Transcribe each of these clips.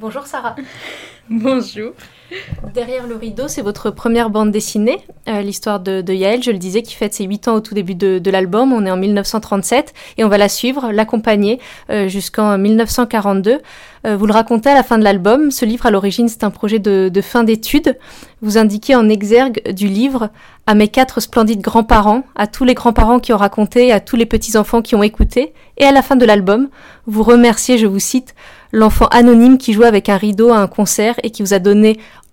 Bonjour Sarah. Bonjour. Derrière le rideau, c'est votre première bande dessinée, l'histoire de Yaël, je le disais, qui fête ses 8 ans au tout début de l'album. On est en 1937 et on va la suivre, l'accompagner jusqu'en 1942. Vous le racontez à la fin de l'album. Ce livre, à l'origine, c'est un projet de fin d'études. Vous indiquez en exergue du livre à mes 4 splendides grands-parents, à tous les grands-parents qui ont raconté, à tous les petits-enfants qui ont écouté. Et à la fin de l'album, vous remerciez, je vous cite, l'enfant anonyme qui jouait avec un rideau à un concert et qui vous a donné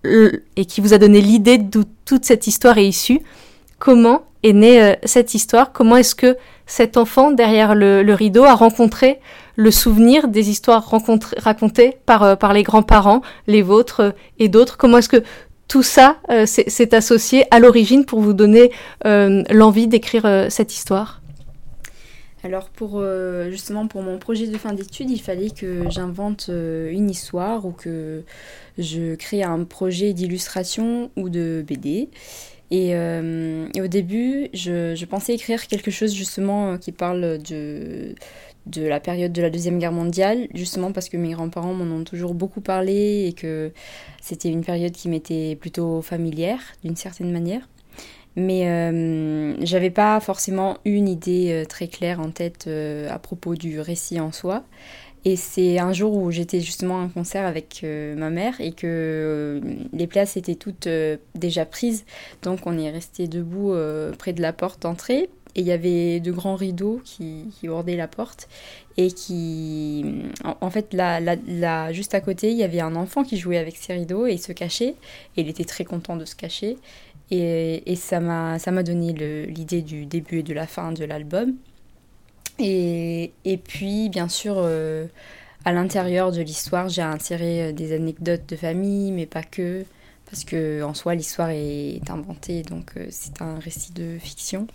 l'idée d'où toute cette histoire est issue. Comment est née cette histoire? Comment est-ce que cet enfant, derrière le rideau, a rencontré le souvenir des histoires racontées par les grands-parents, les vôtres et d'autres? Comment est-ce que tout ça s'est associé à l'origine pour vous donner l'envie d'écrire cette histoire? Alors justement pour mon projet de fin d'études, il fallait que j'invente une histoire ou que je crée un projet d'illustration ou de BD. Et au début, je pensais écrire quelque chose justement qui parle de la période de la Deuxième Guerre mondiale, justement parce que mes grands-parents m'en ont toujours beaucoup parlé et que c'était une période qui m'était plutôt familière d'une certaine manière. Mais j'avais pas forcément une idée très claire en tête à propos du récit en soi. Et c'est un jour où j'étais justement à un concert avec ma mère et que les places étaient toutes déjà prises. Donc on est resté debout près de la porte d'entrée. Et il y avait de grands rideaux qui bordaient la porte. Et en fait, là, juste à côté, il y avait un enfant qui jouait avec ces rideaux et il se cachait. Et il était très content de se cacher. Et ça m'a donné l'idée du début et de la fin de l'album. Et puis, bien sûr, à l'intérieur de l'histoire, j'ai inséré des anecdotes de famille, mais pas que, parce qu'en soi, l'histoire est inventée, donc c'est un récit de fiction.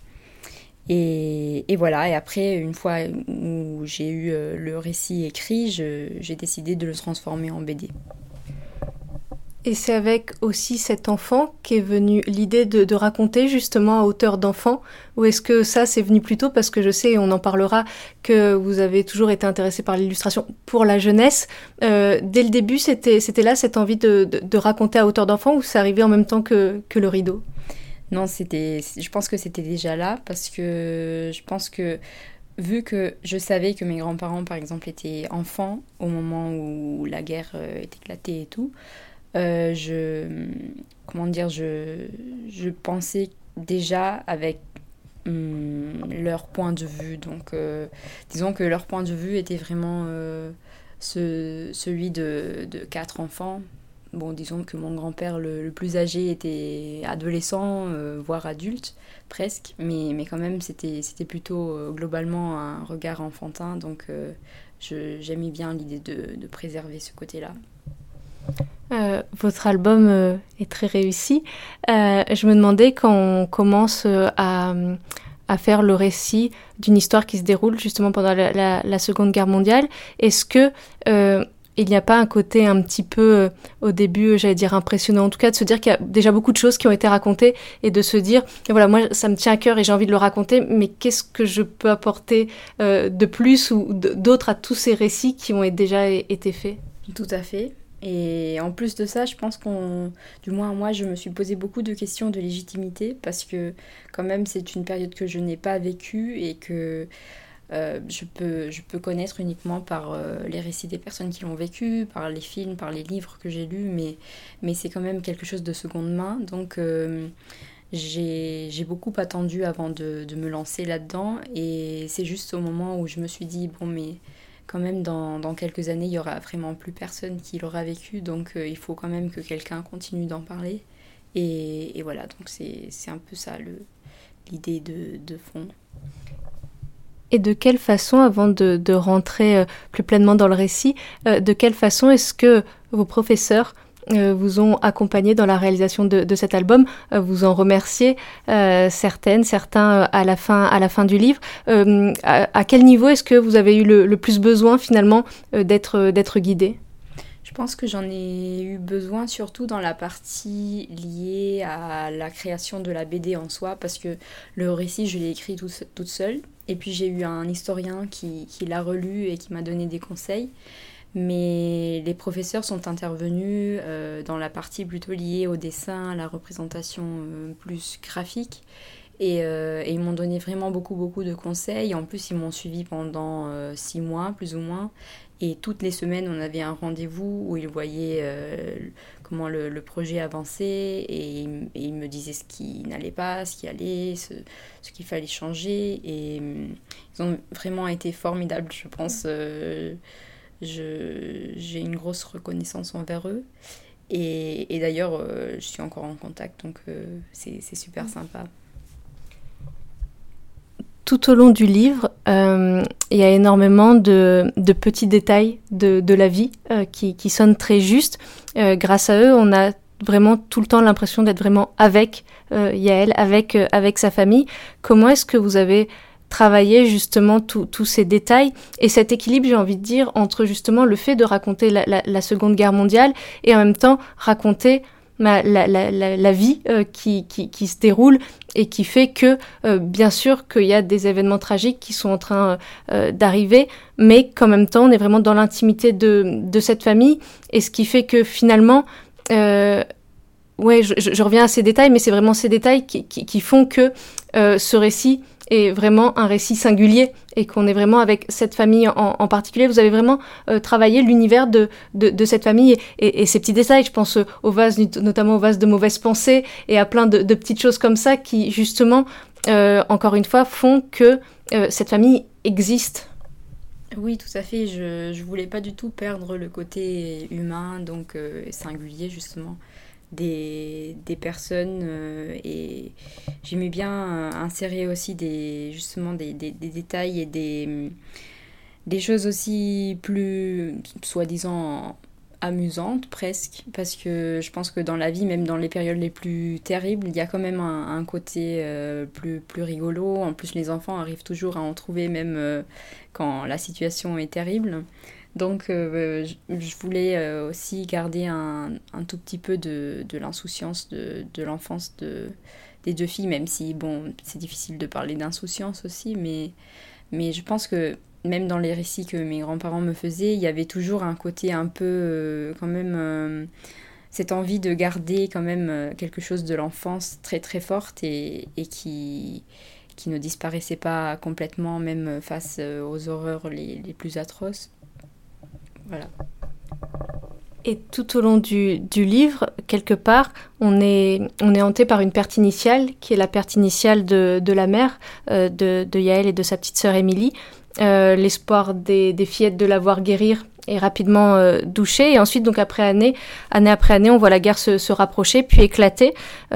Et voilà, et après, une fois où j'ai eu le récit écrit, j'ai décidé de le transformer en BD. Et c'est avec aussi cet enfant qu'est venue l'idée de raconter justement à hauteur d'enfant, ou est-ce que ça c'est venu plus tôt? Parce que je sais, et on en parlera, que vous avez toujours été intéressé par l'illustration pour la jeunesse. Dès le début, c'était là cette envie de raconter à hauteur d'enfant, ou c'est arrivé en même temps que le rideau? Non, je pense que c'était déjà là, parce que je pense que vu que je savais que mes grands-parents, par exemple, étaient enfants au moment où la guerre est éclatée et tout, je pensais déjà avec leur point de vue. Donc, disons que leur point de vue était vraiment celui de 4 enfants. Bon, disons que mon grand-père le plus âgé était adolescent, voire adulte, presque. Mais quand même, c'était plutôt globalement un regard enfantin. Donc, j'aimais bien l'idée de préserver ce côté-là. Votre album est très réussi. Je me demandais, quand on commence à faire le récit d'une histoire qui se déroule justement pendant la Seconde Guerre mondiale, est-ce que il n'y a pas un côté un petit peu, au début, j'allais dire impressionnant, en tout cas de se dire qu'il y a déjà beaucoup de choses qui ont été racontées et de se dire, voilà, moi ça me tient à cœur et j'ai envie de le raconter, mais qu'est-ce que je peux apporter de plus ou d'autre à tous ces récits qui ont déjà été faits? Tout à fait. Et en plus de ça, je pense du moins moi, je me suis posé beaucoup de questions de légitimité parce que quand même c'est une période que je n'ai pas vécue et que je peux connaître uniquement par les récits des personnes qui l'ont vécu, par les films, par les livres que j'ai lus, mais c'est quand même quelque chose de seconde main. Donc j'ai beaucoup attendu avant de me lancer là-dedans et c'est juste au moment où je me suis dit, bon mais quand même dans quelques années, il y aura vraiment plus personne qui l'aura vécu, donc il faut quand même que quelqu'un continue d'en parler. Et voilà, donc c'est un peu ça l'idée de fond. Et de quelle façon, avant de rentrer plus pleinement dans le récit, de quelle façon est-ce que vos professeurs vous ont accompagné dans la réalisation de cet album, vous en remerciez, certains à la fin du livre. À quel niveau est-ce que vous avez eu le plus besoin finalement d'être guidé? Je pense que j'en ai eu besoin surtout dans la partie liée à la création de la BD en soi, parce que le récit, je l'ai écrit toute seule. Et puis j'ai eu un historien qui l'a relu et qui m'a donné des conseils. Mais les professeurs sont intervenus dans la partie plutôt liée au dessin, à la représentation plus graphique. Et ils m'ont donné vraiment beaucoup de conseils. En plus, ils m'ont suivi pendant 6 mois, plus ou moins. Et toutes les semaines, on avait un rendez-vous où ils voyaient comment le projet avançait. Et ils me disaient ce qui n'allait pas, ce qui allait, ce qu'il fallait changer. Et ils ont vraiment été formidables, je pense. J'ai une grosse reconnaissance envers eux. Et d'ailleurs, je suis encore en contact, donc c'est super sympa. Tout au long du livre, il y a énormément de petits détails de la vie qui sonnent très justes. Grâce à eux, on a vraiment tout le temps l'impression d'être vraiment avec Yael, avec sa famille. Comment est-ce que vous avez travaillé justement tous ces détails et cet équilibre, j'ai envie de dire, entre justement le fait de raconter la Seconde Guerre mondiale et en même temps raconter la vie qui se déroule et qui fait que, bien sûr, qu'il y a des événements tragiques qui sont en train d'arriver, mais qu'en même temps, on est vraiment dans l'intimité de cette famille, et ce qui fait que finalement, je reviens à ces détails, mais c'est vraiment ces détails qui font que ce récit est vraiment un récit singulier et qu'on est vraiment avec cette famille en particulier. Vous avez vraiment travaillé l'univers de cette famille et ces petits détails. Je pense au vase, notamment au vase de mauvaises pensées et à plein de petites choses comme ça qui, justement, encore une fois, font que cette famille existe. Oui, tout à fait. Je voulais pas du tout perdre le côté humain, donc singulier, justement, des personnes et j'aimais bien insérer aussi justement des détails et des choses aussi plus soi-disant amusantes presque, parce que je pense que dans la vie, même dans les périodes les plus terribles, il y a quand même un côté plus rigolo. En plus, les enfants arrivent toujours à en trouver même quand la situation est terrible. Donc je voulais aussi garder un tout petit peu de l'insouciance de l'enfance des deux filles, même si bon, c'est difficile de parler d'insouciance aussi, mais je pense que même dans les récits que mes grands-parents me faisaient, il y avait toujours un côté un peu quand même cette envie de garder quand même quelque chose de l'enfance très très forte et qui ne disparaissait pas complètement même face aux horreurs les plus atroces. Voilà. Et tout au long du livre, quelque part, on est hanté par une perte initiale, qui est la perte initiale de la mère, de Yael et de sa petite sœur Émilie. L'espoir des fillettes de la voir guérir est rapidement douché. Et ensuite, donc année après année, on voit la guerre se rapprocher, puis éclater.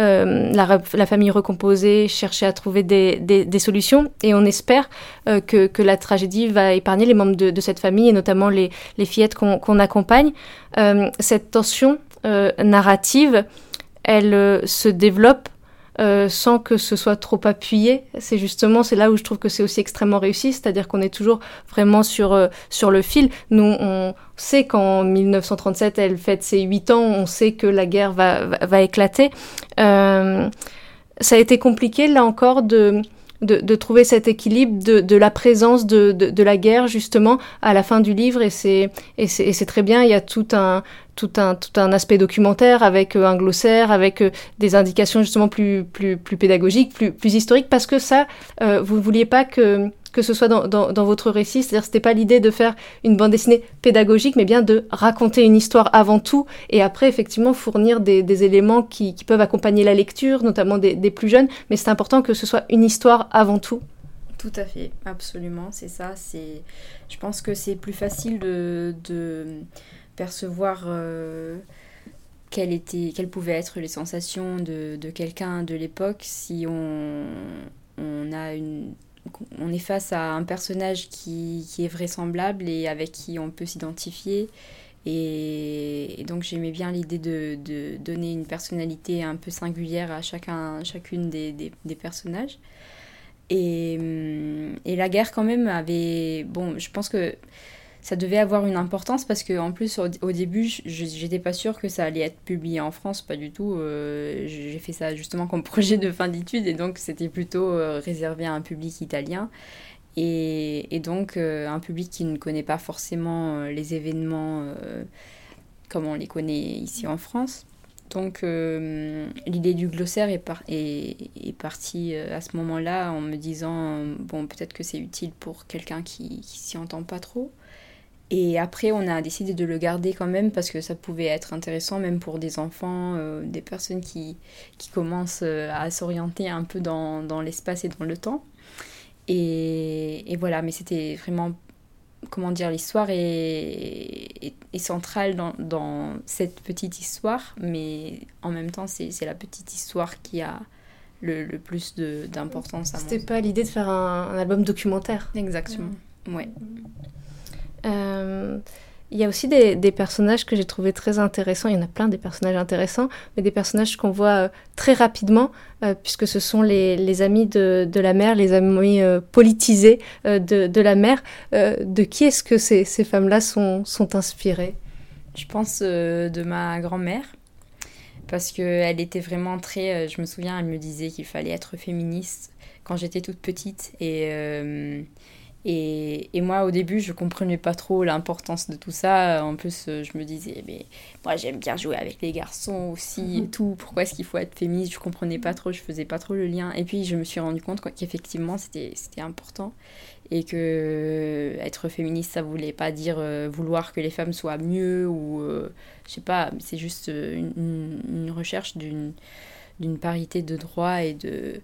La famille recomposée cherchait à trouver des solutions. Et on espère que la tragédie va épargner les membres de cette famille, et notamment les fillettes qu'on accompagne. Cette tension narrative, elle se développe sans que ce soit trop appuyé. C'est là où je trouve que c'est aussi extrêmement réussi, c'est-à-dire qu'on est toujours vraiment sur le fil. Nous, on sait qu'en 1937, elle fête ses 8 ans, on sait que la guerre va éclater. Ça a été compliqué, là encore, de trouver cet équilibre de la présence de la guerre, justement, à la fin du livre, et c'est très bien. Il y a tout un aspect documentaire avec un glossaire, avec des indications justement plus pédagogiques, plus historiques, parce que ça, vous ne vouliez pas que ce soit dans votre récit, c'est-à-dire c'était pas l'idée de faire une bande dessinée pédagogique, mais bien de raconter une histoire avant tout, et après effectivement fournir des éléments qui peuvent accompagner la lecture, notamment des plus jeunes, mais c'est important que ce soit une histoire avant tout. Tout à fait, absolument, c'est ça. Je pense que c'est plus facile de percevoir quelles pouvaient être les sensations de quelqu'un de l'époque si on est face à un personnage qui est vraisemblable et avec qui on peut s'identifier. Et donc j'aimais bien l'idée de donner une personnalité un peu singulière à chacune des personnages. Et la guerre quand même avait... Bon, je pense que ça devait avoir une importance parce qu'en plus au début j'étais pas sûre que ça allait être publié en France, pas du tout. J'ai fait ça justement comme projet de fin d'études et donc c'était plutôt réservé à un public italien. et donc un public qui ne connaît pas forcément les événements comme on les connaît ici en France. Donc l'idée du glossaire est partie à ce moment-là en me disant bon, peut-être que c'est utile pour quelqu'un qui s'y entend pas trop. Et après on a décidé de le garder quand même parce que ça pouvait être intéressant même pour des enfants, des personnes qui commencent à s'orienter un peu dans l'espace et dans le temps. Et voilà, mais c'était vraiment, comment dire, l'histoire est centrale dans cette petite histoire, mais en même temps, c'est la petite histoire qui a le plus d'importance à moi. C'était pas l'idée de faire un album documentaire. Exactement, ouais. Il y a aussi des personnages que j'ai trouvés très intéressants. Il y en a plein des personnages intéressants, mais des personnages qu'on voit très rapidement, puisque ce sont les amis de la mère, les amis politisés de la mère. De qui est-ce que ces femmes-là sont inspirées ? Je pense de ma grand-mère, parce qu'elle était vraiment très... je me souviens, elle me disait qu'il fallait être féministe quand j'étais toute petite, et moi, au début, je comprenais pas trop l'importance de tout ça. En plus, je me disais, mais moi, j'aime bien jouer avec les garçons aussi et tout. Pourquoi est-ce qu'il faut être féministe ? Je comprenais pas trop, je faisais pas trop le lien. Et puis, je me suis rendu compte qu'effectivement, c'était important. Et que être féministe, ça voulait pas dire vouloir que les femmes soient mieux ou... je sais pas, c'est juste une recherche d'une parité de droits et de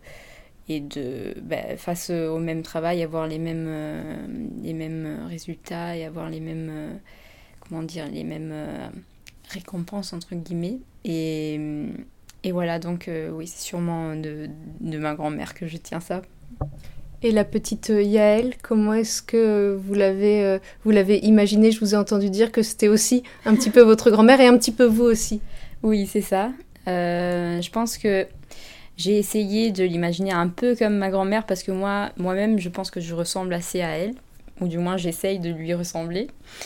face au même travail, avoir les mêmes résultats et avoir les mêmes les mêmes récompenses entre guillemets et voilà, donc oui, c'est sûrement de ma grand-mère que je tiens ça. Et la petite Yaël, comment est-ce que vous l'avez imaginée ? Je vous ai entendu dire que c'était aussi un petit peu votre grand-mère et un petit peu vous aussi. Oui, c'est ça. Je pense que j'ai essayé de l'imaginer un peu comme ma grand-mère parce que moi-même, je pense que je ressemble assez à elle, ou du moins j'essaye de lui ressembler.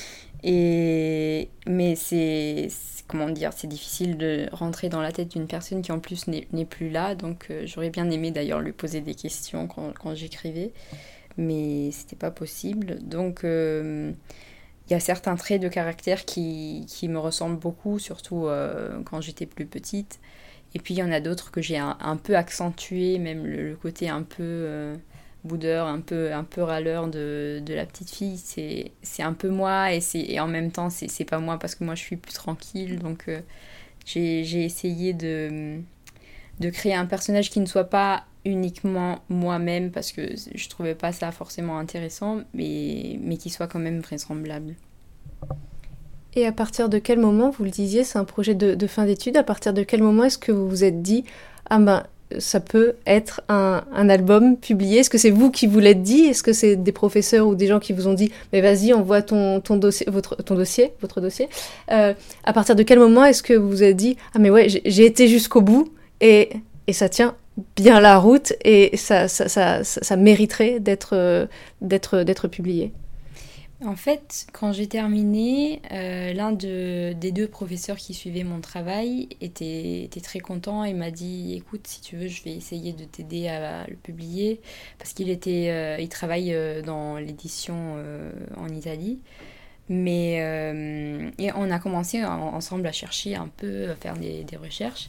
Mais c'est difficile de rentrer dans la tête d'une personne qui en plus n'est plus là, donc j'aurais bien aimé d'ailleurs lui poser des questions quand j'écrivais, mais c'était pas possible. Donc il y a certains traits de caractère qui me ressemblent beaucoup, surtout quand j'étais plus petite. Et puis il y en a d'autres que j'ai un peu accentué, même le côté un peu boudeur, un peu râleur de la petite fille. C'est un peu moi et en même temps c'est pas moi parce que moi je suis plus tranquille. Donc j'ai essayé de créer un personnage qui ne soit pas uniquement moi-même parce que je trouvais pas ça forcément intéressant, mais qui soit quand même vraisemblable. Et à partir de quel moment, vous le disiez, c'est un projet de fin d'études, à partir de quel moment est-ce que vous vous êtes dit « Ah ben, ça peut être un album publié » Est-ce que c'est vous qui vous l'êtes dit ? Est-ce que c'est des professeurs ou des gens qui vous ont dit « Mais vas-y, envoie ton dossier, votre dossier ?» À partir de quel moment est-ce que vous vous êtes dit « Ah mais ouais, j'ai été jusqu'au bout et ça tient bien la route et ça mériterait d'être publié ?» En fait, quand j'ai terminé, l'un des deux professeurs qui suivaient mon travail était très content et m'a dit « Écoute, si tu veux, je vais essayer de t'aider à le publier. » Parce il travaille dans l'édition en Italie. Mais et on a commencé ensemble à chercher un peu, à faire des recherches.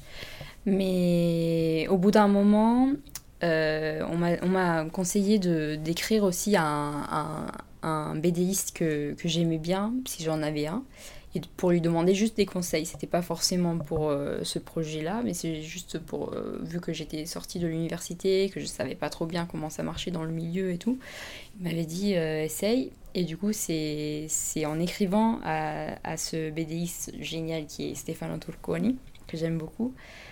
Mais au bout d'un moment, on m'a conseillé d'écrire aussi un BDiste que j'aimais bien, si j'en avais un, et pour lui demander juste des conseils. C'était pas forcément pour ce projet-là, mais c'est juste pour, vu que j'étais sortie de l'université, que je savais pas trop bien comment ça marchait dans le milieu et tout, il m'avait dit essaye. Et du coup, c'est en écrivant à ce BDiste génial qui est Stefano Turconi, que j'aime beaucoup,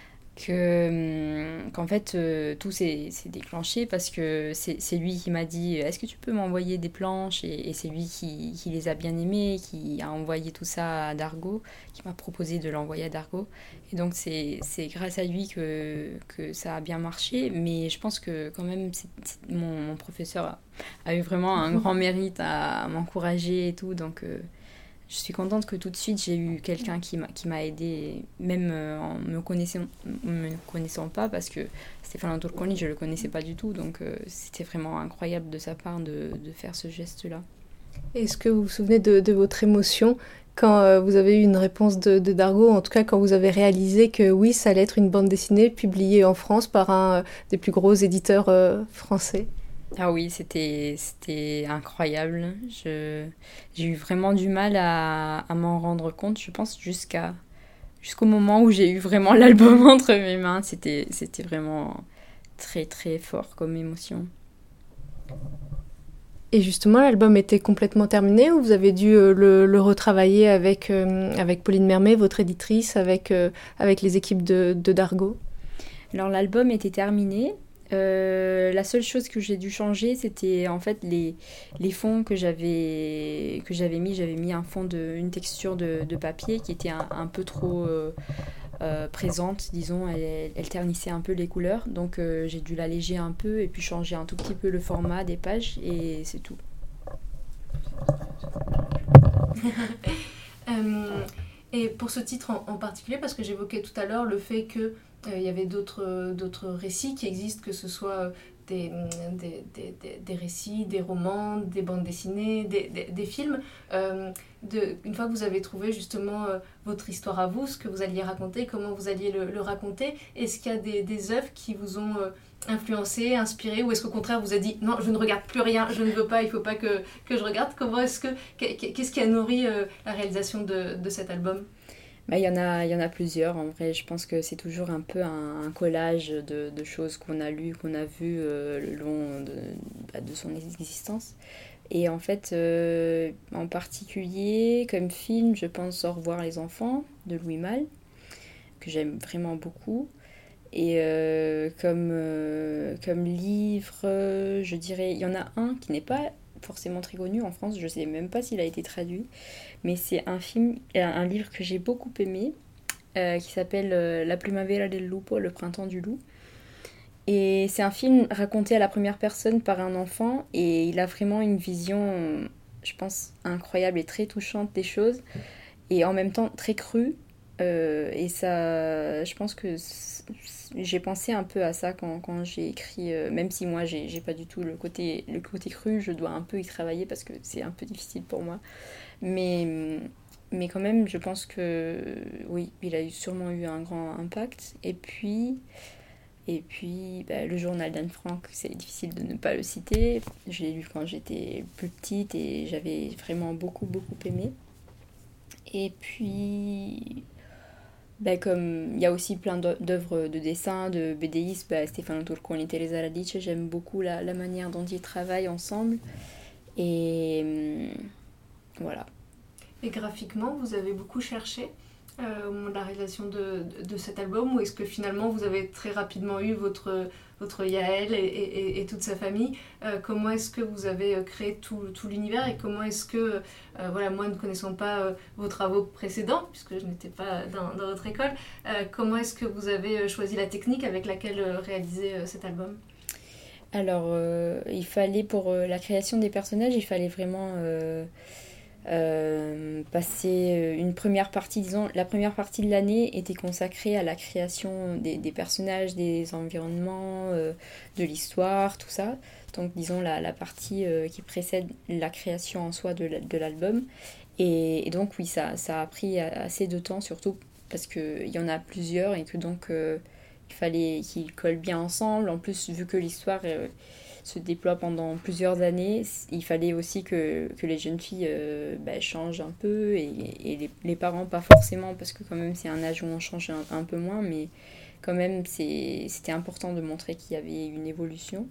qu'en fait tout s'est déclenché parce que c'est lui qui m'a dit est-ce que tu peux m'envoyer des planches, et c'est lui qui les a bien aimées, qui a envoyé tout ça à Dargaud, qui m'a proposé de l'envoyer à Dargaud, et donc c'est grâce à lui que ça a bien marché. Mais je pense que quand même mon professeur a eu vraiment un grand mérite à m'encourager et tout, donc Je suis contente que tout de suite j'ai eu quelqu'un qui m'a aidée, même en me connaissant pas, parce que Stefano Turconi, je le connaissais pas du tout, donc c'était vraiment incroyable de sa part de faire ce geste-là. Est-ce que vous vous souvenez de votre émotion quand vous avez eu une réponse de Dargaud, en tout cas quand vous avez réalisé que oui, ça allait être une bande dessinée publiée en France par un des plus gros éditeurs français? Ah oui, c'était incroyable. J'ai eu vraiment du mal à m'en rendre compte, je pense, jusqu'au moment où j'ai eu vraiment l'album entre mes mains. C'était vraiment très très fort comme émotion. Et justement, l'album était complètement terminé ou vous avez dû le retravailler avec Pauline Mermet, votre éditrice, avec les équipes de Dargaud? Alors l'album était terminé. La seule chose que j'ai dû changer, c'était en fait les fonds que j'avais mis. J'avais mis un fond une texture de papier qui était un peu trop présente, disons. Elle ternissait un peu les couleurs, donc j'ai dû l'alléger un peu et puis changer un tout petit peu le format des pages et c'est tout. Et pour ce titre en particulier, parce que j'évoquais tout à l'heure le fait que il y avait d'autres récits qui existent, que ce soit des récits, des romans, des bandes dessinées, des films. Une fois que vous avez trouvé justement votre histoire à vous, ce que vous alliez raconter, comment vous alliez le raconter, est-ce qu'il y a des œuvres qui vous ont influencé, inspiré, ou est-ce qu'au contraire vous avez dit non, je ne regarde plus rien, je ne veux pas, il ne faut pas que je regarde? Qu'est-ce qui a nourri la réalisation de cet album? Bah, il y en a plusieurs. En vrai, je pense que c'est toujours un peu un collage de choses qu'on a lues, qu'on a vues le long de son existence. Et en fait, en particulier, comme film, je pense Au revoir les enfants de Louis Malle, que j'aime vraiment beaucoup. Et comme livre, je dirais, il y en a un qui n'est pas forcément très connu en France, je sais même pas s'il a été traduit, mais c'est un livre que j'ai beaucoup aimé, qui s'appelle La Primavera del Lupo, le printemps du loup. Et c'est un film raconté à la première personne par un enfant, et il a vraiment une vision, je pense, incroyable et très touchante des choses, et en même temps très crue. Et ça, je pense que j'ai pensé un peu à ça quand j'ai écrit, même si moi j'ai pas du tout le côté cru, je dois un peu y travailler parce que c'est un peu difficile pour moi. Mais, mais quand même, je pense que oui, il a sûrement eu un grand impact. Et puis bah, le journal d'Anne Frank, c'est difficile de ne pas le citer. Je l'ai lu quand j'étais plus petite et j'avais vraiment beaucoup, beaucoup aimé. Et puis, bah, comme il y a aussi plein d'œuvres de dessin, de BDistes, bah, Stefano Turconi et Teresa Radice, j'aime beaucoup la manière dont ils travaillent ensemble. Et voilà. Et graphiquement, vous avez beaucoup cherché au moment de la réalisation de cet album, ou est-ce que finalement vous avez très rapidement eu votre Yael et toute sa famille? Comment est-ce que vous avez créé tout l'univers, et comment est-ce que, voilà, moi ne connaissant pas vos travaux précédents, puisque je n'étais pas dans votre école, comment est-ce que vous avez choisi la technique avec laquelle réaliser cet album? Alors, il fallait pour la création des personnages, il fallait vraiment passer une première partie, disons, la première partie de l'année était consacrée à la création des personnages, des environnements, de l'histoire, tout ça. Donc, disons, la partie qui précède la création en soi de l'album. Et donc, oui, ça a pris assez de temps, surtout parce qu'il y en a plusieurs et que donc il fallait qu'ils collent bien ensemble. En plus, vu que l'histoire se déploie pendant plusieurs années, il fallait aussi que les jeunes filles changent un peu et les parents pas forcément, parce que quand même c'est un âge où on change un peu moins, mais quand même c'était important de montrer qu'il y avait une évolution.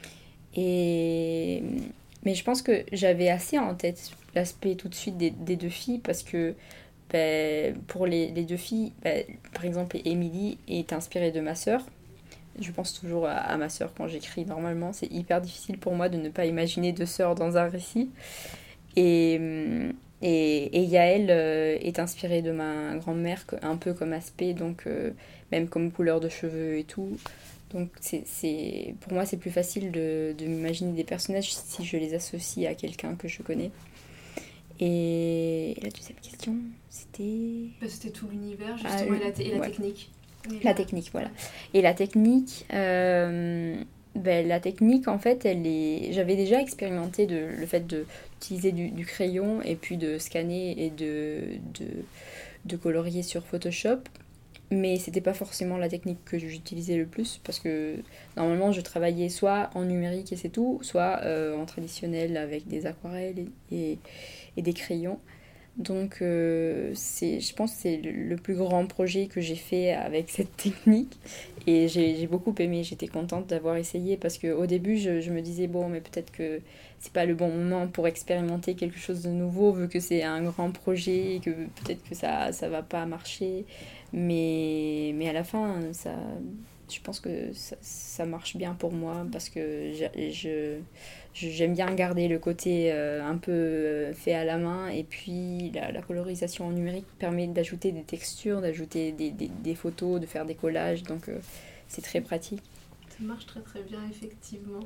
Mais je pense que j'avais assez en tête l'aspect tout de suite des deux filles, parce que pour les deux filles, par exemple, Émilie est inspirée de ma sœur. Je pense toujours à ma sœur quand j'écris. Normalement, c'est hyper difficile pour moi de ne pas imaginer deux sœurs dans un récit. Et, et Yael est inspirée de ma grand-mère, un peu comme aspect, donc même comme couleur de cheveux et tout. Donc pour moi, c'est plus facile de m'imaginer des personnages si je les associe à quelqu'un que je connais. Et la deuxième question, c'était... C'était tout l'univers, justement, et la technique. La technique, voilà. Et la technique, la technique, en fait, j'avais déjà expérimenté le fait d'utiliser du crayon et puis de scanner et de colorier sur Photoshop. Mais c'était pas forcément la technique que j'utilisais le plus parce que normalement je travaillais soit en numérique et c'est tout, soit en traditionnel avec des aquarelles et des crayons. Donc je pense que c'est le plus grand projet que j'ai fait avec cette technique et j'ai beaucoup aimé, j'étais contente d'avoir essayé parce qu'au début je me disais bon mais peut-être que c'est pas le bon moment pour expérimenter quelque chose de nouveau vu que c'est un grand projet et que peut-être que ça va pas marcher mais à la fin je pense que ça marche bien pour moi parce que j'aime bien garder le côté un peu fait à la main et puis la colorisation en numérique permet d'ajouter des textures, d'ajouter des photos, de faire des collages, donc c'est très pratique. Ça marche très très bien effectivement.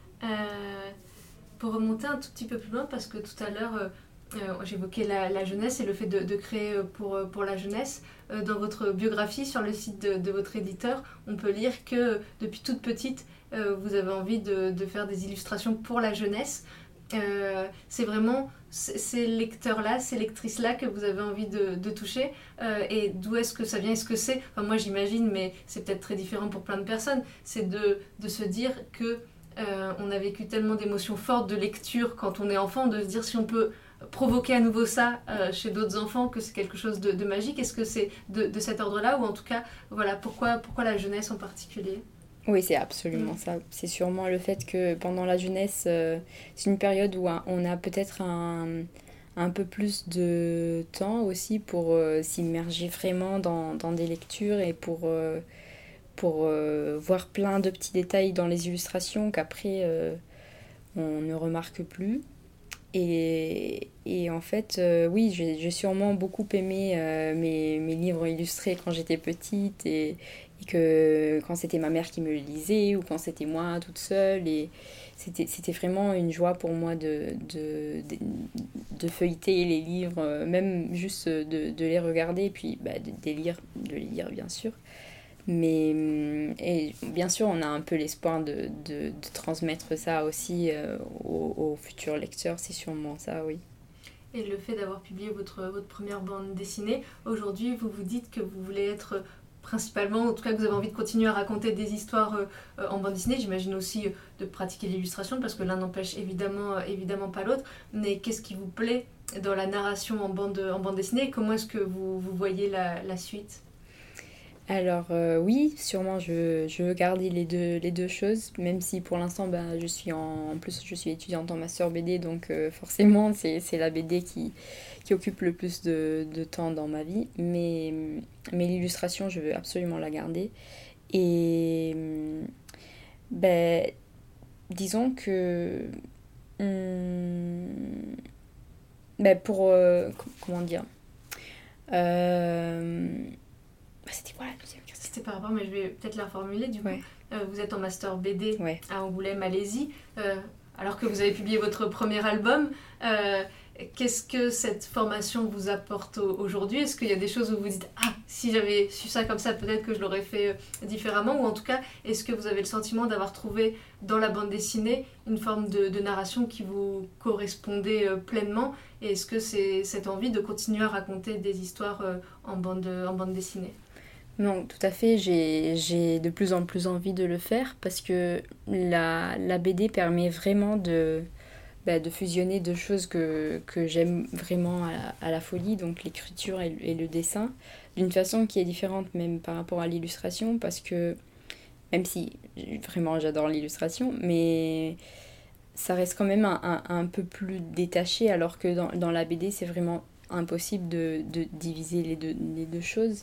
Pour remonter un tout petit peu plus loin, parce que tout à l'heure j'évoquais la jeunesse et le fait de créer pour la jeunesse. Dans votre biographie sur le site de votre éditeur, on peut lire que depuis toute petite, vous avez envie de faire des illustrations pour la jeunesse. C'est vraiment ces lecteurs-là, ces lectrices-là que vous avez envie de toucher. Et d'où est-ce que ça vient? Est-ce que c'est, enfin moi j'imagine, mais c'est peut-être très différent pour plein de personnes, c'est de se dire que on a vécu tellement d'émotions fortes de lecture quand on est enfant, de se dire si on peut provoquer à nouveau ça chez d'autres enfants, que c'est quelque chose de magique. Est-ce que c'est de cet ordre-là, ou en tout cas, voilà, pourquoi la jeunesse en particulier? Oui, c'est absolument ça. C'est sûrement le fait que pendant la jeunesse, c'est une période où on a peut-être un peu plus de temps aussi pour s'immerger vraiment dans des lectures et pour voir plein de petits détails dans les illustrations qu'après on ne remarque plus. Et en fait, oui, j'ai sûrement beaucoup aimé mes livres illustrés quand j'étais petite et que quand c'était ma mère qui me le lisait ou quand c'était moi toute seule. Et c'était vraiment une joie pour moi de feuilleter les livres, même juste de les regarder et puis de les lire bien sûr. Mais et bien sûr, on a un peu l'espoir de transmettre ça aussi aux futurs lecteurs, c'est sûrement ça, oui. Et le fait d'avoir publié votre première bande dessinée, aujourd'hui, vous vous dites que vous voulez être principalement, en tout cas que vous avez envie de continuer à raconter des histoires en bande dessinée. J'imagine aussi de pratiquer l'illustration, parce que l'un n'empêche évidemment pas l'autre. Mais qu'est-ce qui vous plaît dans la narration en bande dessinée, et comment est-ce que vous voyez la suite? Alors oui, sûrement je veux garder les deux choses, même si pour l'instant en plus je suis étudiante en master BD, donc forcément c'est la BD qui occupe le plus de temps dans ma vie, mais l'illustration je veux absolument la garder. Et disons que pour comment dire c'était quoi la deuxième question? C'était par rapport, mais je vais peut-être la reformuler du coup. Ouais. Vous êtes en master BD Ouais. à Angoulême, Malaisie, alors que vous avez publié votre premier album. Qu'est-ce que cette formation vous apporte aujourd'hui? Est-ce qu'il y a des choses où vous dites « Ah, si j'avais su ça comme ça, peut-être que je l'aurais fait différemment » ou en tout cas, est-ce que vous avez le sentiment d'avoir trouvé dans la bande dessinée une forme de narration qui vous correspondait pleinement? Et est-ce que c'est cette envie de continuer à raconter des histoires en bande dessinée? Non, tout à fait, j'ai de plus en plus envie de le faire parce que la BD permet vraiment de fusionner deux choses que j'aime vraiment à la folie, donc l'écriture et le dessin, d'une façon qui est différente même par rapport à l'illustration, parce que même si vraiment j'adore l'illustration, mais ça reste quand même un peu plus détaché, alors que dans la BD c'est vraiment impossible de diviser les deux choses.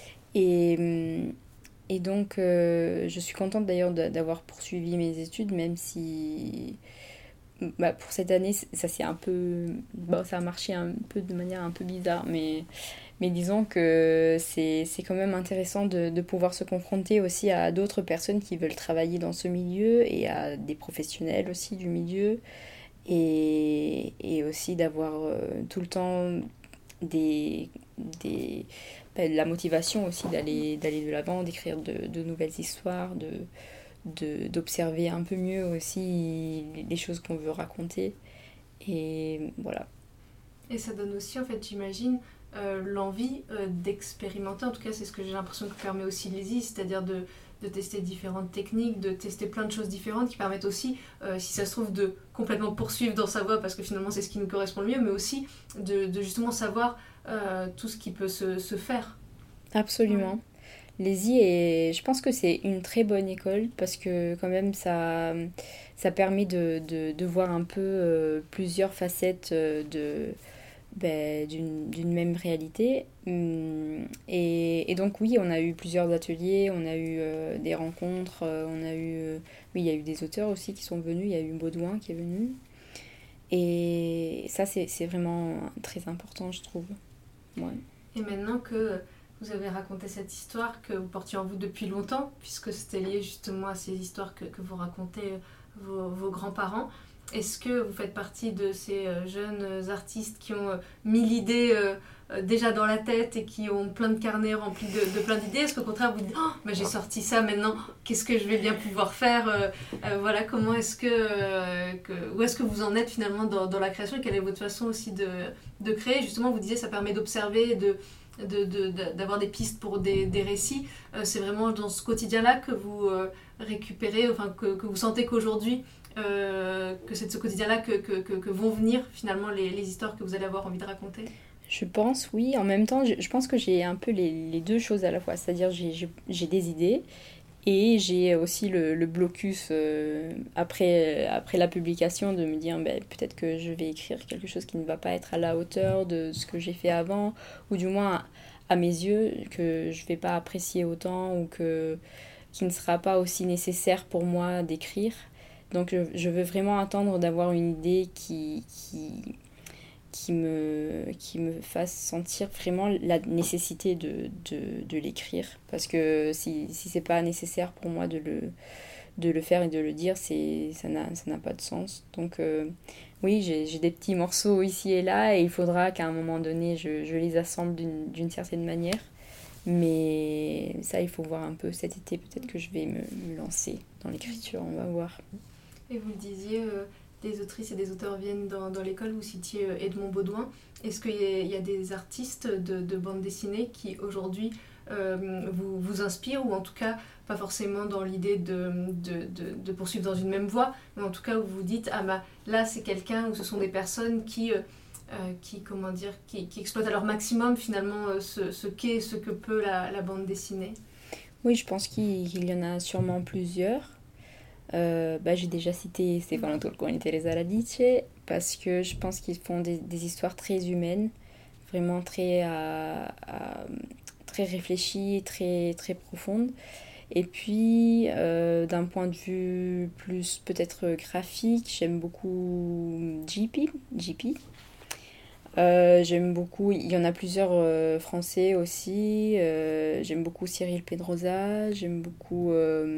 Et donc je suis contente d'ailleurs d'avoir poursuivi mes études, même si pour cette année, ça s'est un peu... ça a marché un peu de manière un peu bizarre, mais disons que c'est quand même intéressant de pouvoir se confronter aussi à d'autres personnes qui veulent travailler dans ce milieu et à des professionnels aussi du milieu. et aussi d'avoir tout le temps des, la motivation aussi d'aller de l'avant, d'écrire de nouvelles histoires, d'observer un peu mieux aussi les choses qu'on veut raconter. Et voilà. Et ça donne aussi, en fait, j'imagine, l'envie d'expérimenter. En tout cas, c'est ce que j'ai l'impression que permet aussi l'ESI, c'est-à-dire de tester différentes techniques, de tester plein de choses différentes qui permettent aussi, si ça se trouve, de complètement poursuivre dans sa voie parce que finalement c'est ce qui nous correspond le mieux, mais aussi de justement savoir tout ce qui peut se faire. Absolument. Ouais. L'ESI, je pense que c'est une très bonne école parce que quand même ça permet de voir un peu plusieurs facettes d'une même réalité. Et donc oui, on a eu plusieurs ateliers, on a eu des rencontres, oui, il y a eu des auteurs aussi qui sont venus, il y a eu Baudouin qui est venu. Et ça, c'est vraiment très important, je trouve. Ouais. Et maintenant que vous avez raconté cette histoire que vous portiez en vous depuis longtemps, puisque c'était lié justement à ces histoires que vous racontez vos grands-parents, est-ce que vous faites partie de ces jeunes artistes qui ont 1000 idées déjà dans la tête et qui ont plein de carnets remplis de plein d'idées? Est-ce qu'au contraire vous dites bah, j'ai sorti ça maintenant, qu'est-ce que je vais bien pouvoir faire voilà, comment est-ce où est-ce que vous en êtes finalement dans la création et quelle est votre façon aussi de créer? Justement, vous disiez ça permet d'observer, d'avoir des pistes pour des récits. C'est vraiment dans ce quotidien-là que vous récupérez, enfin que vous sentez qu'aujourd'hui que c'est de ce quotidien-là que vont venir finalement les histoires que vous allez avoir envie de raconter? Je pense, oui. En même temps, je pense que j'ai un peu les deux choses à la fois. C'est-à-dire j'ai des idées et j'ai aussi le blocus après la publication de me dire peut-être que je vais écrire quelque chose qui ne va pas être à la hauteur de ce que j'ai fait avant, ou du moins à mes yeux que je ne vais pas apprécier autant ou qui ne sera pas aussi nécessaire pour moi d'écrire. Donc je veux vraiment attendre d'avoir une idée qui me fasse sentir vraiment la nécessité de l'écrire. Parce que si c'est pas nécessaire pour moi de le faire et de le dire, ça n'a pas de sens. Donc oui, j'ai des petits morceaux ici et là et il faudra qu'à un moment donné, je les assemble d'une certaine manière. Mais ça, il faut voir un peu cet été. Peut-être que je vais me lancer dans l'écriture, on va voir. Et vous le disiez, des autrices et des auteurs viennent dans l'école, vous citiez Edmond Baudouin. Est-ce qu'il y a des artistes de bande dessinée qui aujourd'hui vous inspirent, ou en tout cas pas forcément dans l'idée de poursuivre dans une même voie, mais en tout cas où vous vous dites là c'est quelqu'un, ou ce sont des personnes qui exploitent à leur maximum finalement ce qu'est, ce que peut la bande dessinée? Oui, je pense qu'il y en a sûrement plusieurs. J'ai déjà cité Stefano Tolconi et Teresa Radice parce que je pense qu'ils font des histoires très humaines, vraiment très réfléchies, très, très profondes. Et puis, d'un point de vue plus peut-être graphique, j'aime beaucoup JP. J'aime beaucoup, il y en a plusieurs français aussi. J'aime beaucoup Cyril Pedrosa, j'aime beaucoup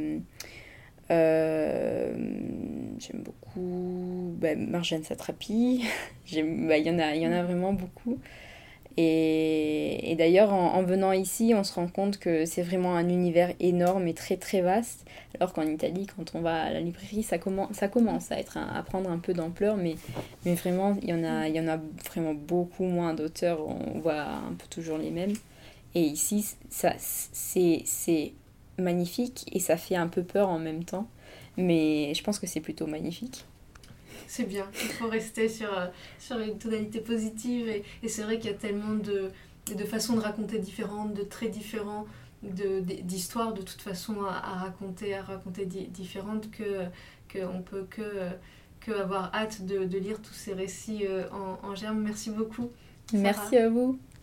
Marjane Satrapi. Il y en a vraiment beaucoup. Et d'ailleurs, en venant ici, on se rend compte que c'est vraiment un univers énorme et très très vaste. Alors qu'en Italie, quand on va à la librairie, ça commence à prendre un peu d'ampleur. Mais vraiment, il y en a vraiment beaucoup moins d'auteurs. On voit un peu toujours les mêmes. Et ici, c'est magnifique et ça fait un peu peur en même temps. Mais je pense que c'est plutôt magnifique. C'est bien, il faut rester sur une tonalité positive, et c'est vrai qu'il y a tellement de façons de raconter différentes, de traits différents, d'histoires de toute façon à raconter différentes, qu'on peut que avoir hâte de lire tous ces récits en germe. Merci beaucoup, Sarah. Merci à vous.